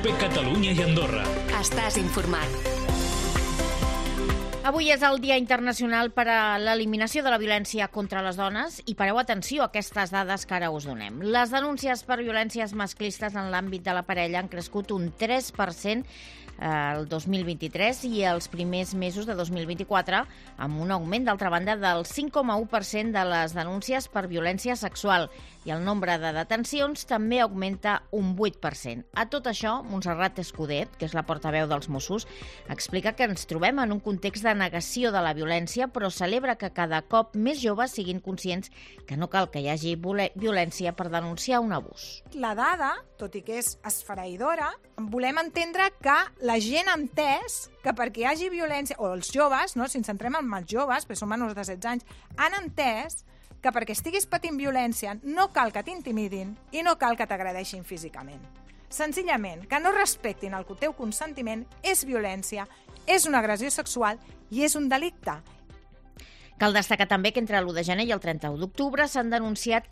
COPE Catalunya i Andorra. Estàs informat. Avui és el Dia Internacional per a l'Eliminació de la Violència contra les Dones i pareu atenció a aquestes dades que ara us donem. Les denúncies per violències masclistes en l'àmbit de la parella han crescut un 3% el 2023 i els primers mesos de 2024, amb un augment, d'altra banda, del 5,1% de les denúncies per violència sexual i el nombre de detencions també augmenta un 8%. A tot això, Montserrat Escuder, que és la portaveu dels Mossos, explica que ens trobem en un context de negació de la violència, però celebra que cada cop més joves siguin conscients que no cal que hi hagi violència per denunciar un abús. La dada, tot i que és esfereïdora, volem entendre que la gent ha entès que perquè hi hagi violència, o els joves, no? Si ens centrem en els joves, perquè són menors de 16 anys, han entès que perquè estiguis patint violència no cal que t'intimidin i no cal que t'agredeixin físicament. Senzillament, que no respectin el teu consentiment és violència, és una agressió sexual i és un delicte. Cal destacar també que entre l'1 de gener i el 31 d'octubre s'han denunciat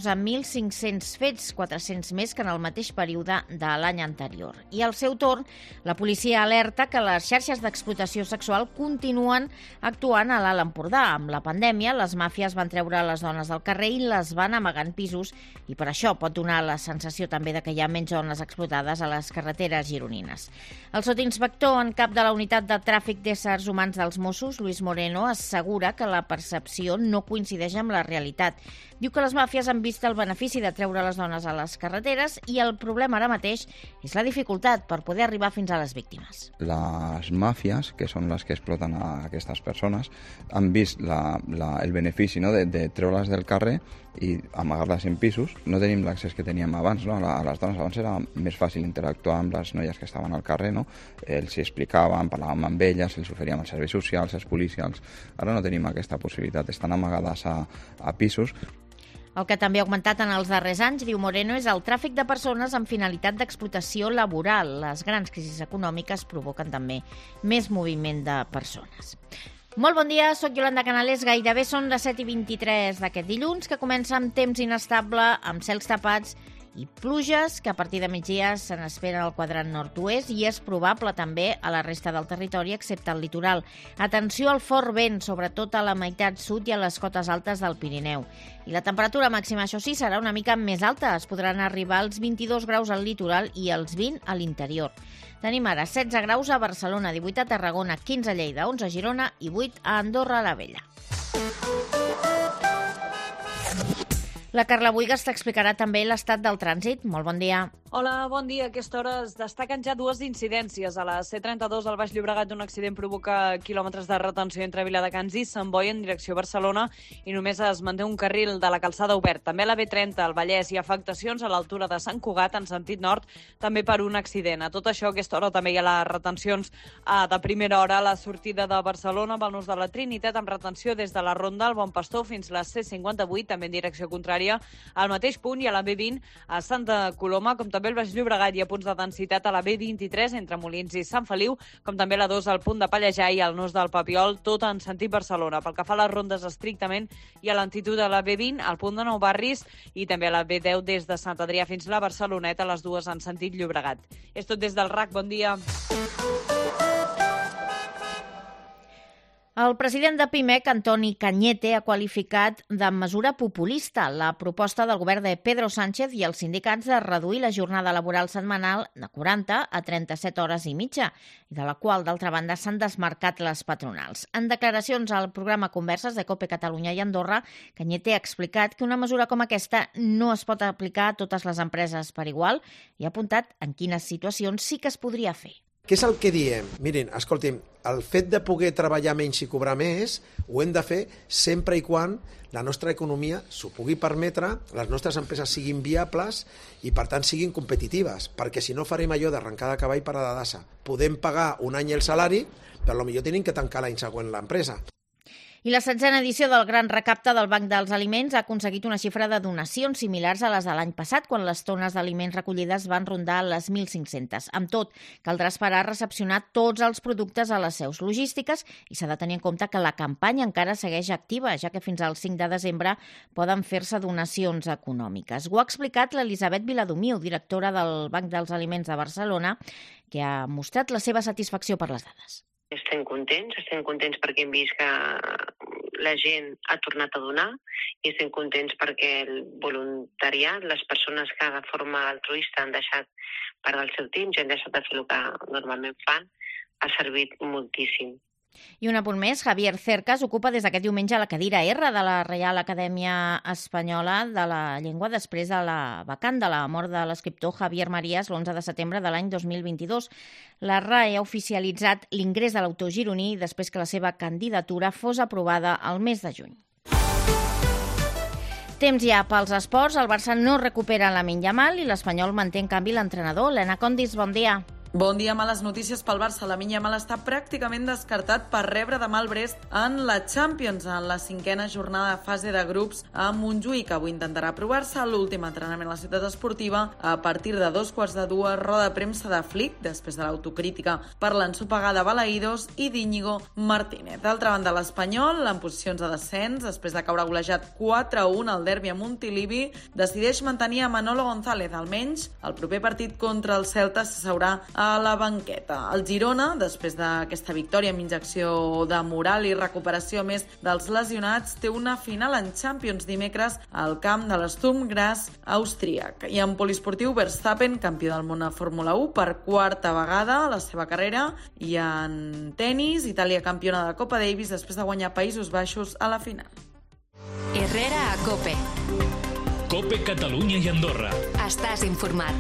14.500 fets, 400 més que en el mateix període de l'any anterior. I al seu torn, la policia alerta que les xarxes d'explotació sexual continuen actuant a l'Alt Empordà. Amb la pandèmia, les màfies van treure les dones del carrer i les van amagar en pisos i per això pot donar la sensació també de que hi ha menys dones explotades a les carreteres gironines. El sotsinspector en cap de la unitat de tràfic d'éssers humans dels Mossos, Luis Moreno, assegura que la percepció no coincideix amb la realitat. Diu que les màfies han vist el benefici de treure les dones a les carreteres i el problema ara mateix és la dificultat per poder arribar fins a les víctimes. Les màfies, que són les que exploten a aquestes persones, han vist el benefici, no, de treure-les del carrer i amagar-les en pisos. No tenim l'accés que teníem abans, no? A les dones abans era més fàcil interactuar amb les noies que estaven al carrer, no? Els explicaven, parlàvem amb elles, els oferíem els serveis socials, els policials. Ara no tenim aquesta possibilitat, estan amagades a pisos. El que també ha augmentat en els darrers anys, diu Moreno, és el tràfic de persones amb finalitat d'explotació laboral. Les grans crisis econòmiques provoquen també més moviment de persones. Molt bon dia, soc Yolanda Canales. Gairebé són les 7:23 d'aquest dilluns, que comença amb temps inestable, amb cels tapats i pluges, que a partir de migdia se n'espera al quadrant nord-oest i és probable també a la resta del territori, excepte al litoral. Atenció al fort vent, sobretot a la meitat sud i a les cotes altes del Pirineu. I la temperatura màxima, això sí, serà una mica més alta. Es podran arribar als 22 graus al litoral i als 20 a l'interior. Tenim ara 16 graus a Barcelona, 18 a Tarragona, 15 a Lleida, 11 a Girona i 8 a Andorra la Vella. La Carla Buigas t'explicarà també l'estat del trànsit. Molt bon dia. Hola, bon dia. A aquesta hora es destaquen ja dues incidències. A la C32 al Baix Llobregat un accident provoca quilòmetres de retenció entre Viladecans i Sant Boi en direcció a Barcelona i només es manté un carril de la calçada obert. També a la B30 al Vallès hi ha afectacions a l'altura de Sant Cugat en sentit nord, també per un accident. A tot això, a aquesta hora també hi ha les retencions de primera hora a la sortida de Barcelona amb el nus de la Trinitat, amb retenció des de la Ronda al Bon Pastor fins a la C58, també en direcció contrària, al mateix punt i a la B20 a Santa Coloma, com també el Baix Llobregat hi ha punts de densitat a la B23 entre Molins i Sant Feliu, com també la 2 al punt de Pallejà i al nus del Papiol, tot en sentit Barcelona. Pel que fa a les rondes estrictament i a l'altitud de la B20, al punt de Nou Barris i també a la B10 des de Sant Adrià fins a la Barceloneta, les dues en sentit Llobregat. És tot des del RAC, bon dia. El president de PIMEC, Antoni Cañete, ha qualificat de mesura populista la proposta del govern de Pedro Sánchez i els sindicats de reduir la jornada laboral setmanal de 40 a 37 hores i mitja, i de la qual, d'altra banda, s'han desmarcat les patronals. En declaracions al programa Converses de COPE Catalunya i Andorra, Cañete ha explicat que una mesura com aquesta no es pot aplicar a totes les empreses per igual i ha apuntat en quines situacions sí que es podria fer. Què és el que diem? Mirin, escolti'm, el fet de poder treballar menys i cobrar més ho hem de fer sempre i quan la nostra economia s'ho pugui permetre, les nostres empreses siguin viables i, per tant, siguin competitives, perquè si no farem allò d'arrencar de cavall per a d'assa. Podem pagar un any el salari, però potser tenim que tancar l'any següent l'empresa. I la 16a edició del Gran Recapte del Banc dels Aliments ha aconseguit una xifra de donacions similars a les de l'any passat, quan les tones d'aliments recollides van rondar les 1.500. Amb tot, caldrà esperar a recepcionar tots els productes a les seus logístiques i s'ha de tenir en compte que la campanya encara segueix activa, ja que fins al 5 de desembre poden fer-se donacions econòmiques. Ho ha explicat l'Elisabet Viladomiu, directora del Banc dels Aliments de Barcelona, que ha mostrat la seva satisfacció per les dades. Estem contents perquè hem vist que la gent ha tornat a donar i estem contents perquè el voluntariat, les persones que de forma altruista han deixat part del seu temps i han deixat de fer el que normalment fan, ha servit moltíssim. I un apunt més, Javier Cercas ocupa des d'aquest diumenge la cadira R de la Reial Acadèmia Espanyola de la Llengua després de la vacant de la mort de l'escriptor Javier Marías l'11 de setembre de l'any 2022. La RAE ha oficialitzat l'ingrés de l'autor gironí després que la seva candidatura fos aprovada al mes de juny. Temps ja pels esports. El Barça no recupera Lamine Yamal i l'Espanyol manté en canvi l'entrenador. Elena Condis, bon dia. Bon dia, males notícies pel Barça. Lamine Yamal està pràcticament descartat per rebre demà el Brest en la Champions, en la 5a jornada de fase de grups a Montjuïc, que avui intentarà provar-se a l'últim entrenament a la ciutat esportiva a partir de 2:15, roda de premsa de Flick, després de l'autocrítica per l'ensopegada Balaïdos i d'Íñigo Martínez. D'altra banda, l'Espanyol, en posicions de descens, després de caure golejat 4-1 al derbi a Montilivi, decideix mantenir a Manolo González. Almenys el proper partit contra el Celta s'asseurà a la banqueta. El Girona, després d'aquesta victòria amb injecció de moral i recuperació més dels lesionats, té una final en Champions dimecres al camp de l'Sturm Graz austríac. I en poliesportiu, Verstappen, campió del món a Fórmula 1 per quarta vegada a la seva carrera. I en tennis, Itàlia campiona de Copa Davis després de guanyar Països Baixos a la final. Herrera a COPE. COPE Catalunya i Andorra. Estàs informat.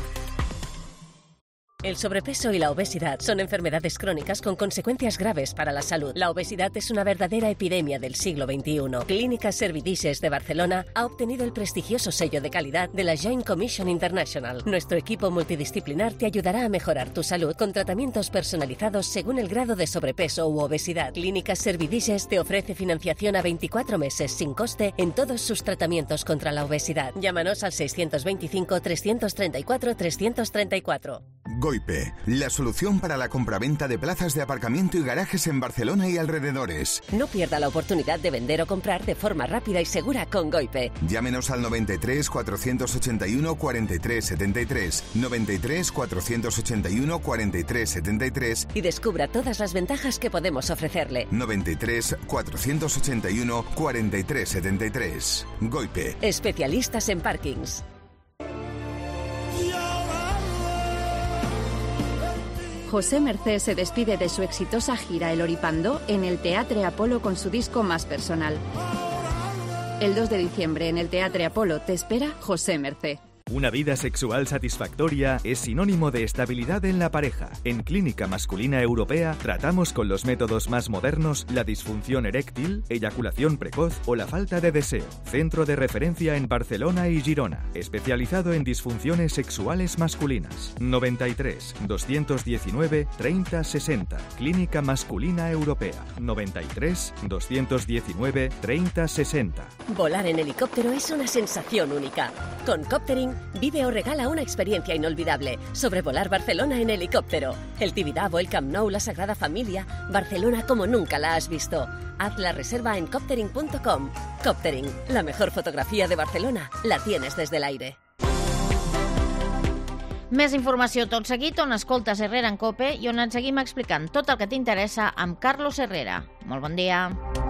El sobrepeso y la obesidad son enfermedades crónicas con consecuencias graves para la salud. La obesidad es una verdadera epidemia del siglo XXI. Clínica Servidices de Barcelona ha obtenido el prestigioso sello de calidad de la Joint Commission International. Nuestro equipo multidisciplinar te ayudará a mejorar tu salud con tratamientos personalizados según el grado de sobrepeso u obesidad. Clínica Servidices te ofrece financiación a 24 meses sin coste en todos sus tratamientos contra la obesidad. Llámanos al 625 334 334. Goipe, la solución para la compraventa de plazas de aparcamiento y garajes en Barcelona y alrededores. No pierda la oportunidad de vender o comprar de forma rápida y segura con Goipe. Llámenos al 93 481 43 73, 93 481 43 73 y descubra todas las ventajas que podemos ofrecerle. 93 481 43 73. Goipe. Especialistas en parkings. José Mercé se despide de su exitosa gira El Oripando en el Teatre Apolo con su disco más personal. El 2 de diciembre en el Teatre Apolo te espera José Mercé. Una vida sexual satisfactoria es sinónimo de estabilidad en la pareja. En Clínica Masculina Europea tratamos con los métodos más modernos la disfunción eréctil, eyaculación precoz o la falta de deseo. Centro de referencia en Barcelona y Girona, especializado en disfunciones sexuales masculinas. 93 219 30 60. Clínica Masculina Europea. 93 219 30 60. Volar en helicóptero es una sensación única. Con Coptering vive o regala una experiencia inolvidable. Sobrevolar Barcelona en helicóptero. El Tibidabo, el Camp Nou, la Sagrada Familia. Barcelona como nunca la has visto. Haz la reserva en coptering.com. Coptering, la mejor fotografía de Barcelona la tienes desde el aire. Més informació tot seguit on escoltes Herrera en COPE i on et seguim explicant tot el que t'interessa amb Carlos Herrera. Molt bon dia.